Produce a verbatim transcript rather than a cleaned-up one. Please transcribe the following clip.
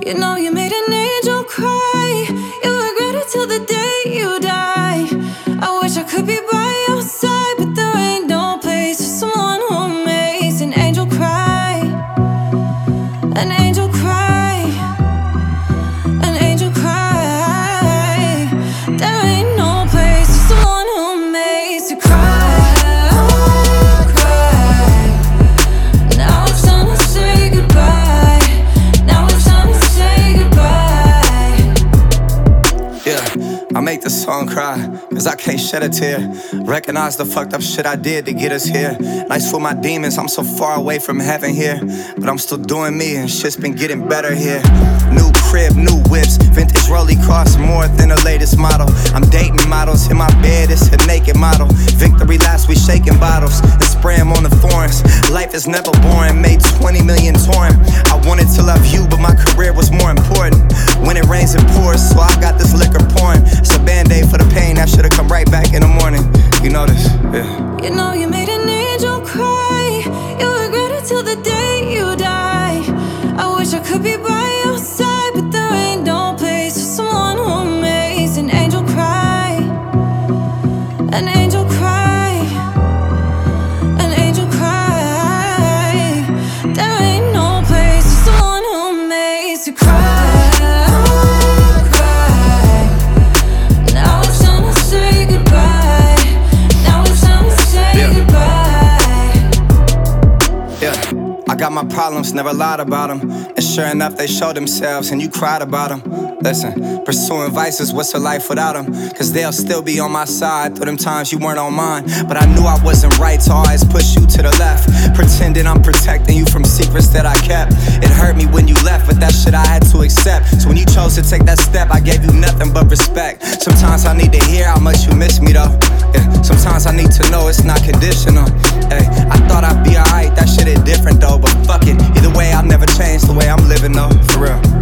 You know you made an angel cry. You regret it till the day you die. I wish I could be by your side, but there ain't no place for someone who makes an angel cry. An angel cry. An angel cry. There ain't no place for someone who makes you cry. I make the song cry, cause I can't shed a tear. Recognize the fucked up shit I did to get us here. Nice for my demons, I'm so far away from heaven here. But I'm still doing me, and shit's been getting better here. New crib, new whips, vintage Rollie costs more than the latest model. I'm dating models, in my bed it's a naked model. Victory laps, we shaking bottles and spray them on the foreigns. Life is never boring, made twenty million touring. I wanted to love you, but my career was more important. When it rains it pours, so I got this liquor pouring. It's a band-aid for the pain that should've come right back in the morning. You know this, yeah. You know you made an angel cry. You regret it till the day you die. I wish I could be by your side, but there ain't no place for someone who makes an angel cry. An angel cry. An angel cry. There ain't no place for someone who makes you cry. I got my problems, never lied about them. And sure enough, they showed themselves and you cried about them. Listen, pursuing vices, what's a life without them? Cause they'll still be on my side through them times you weren't on mine. But I knew I wasn't right, so I always push you to the left. Pretending I'm protecting you from secrets that I kept. It hurt me when you left, but that shit I had to accept. So when you chose to take that step, I gave you nothing but respect. Sometimes I need to hear how much you miss me though. Yeah, sometimes I need to know it's not conditional. Hey, I thought I'd be alright, that shit is different though. But fuck it, either way I'll never change the way I'm living though, for real.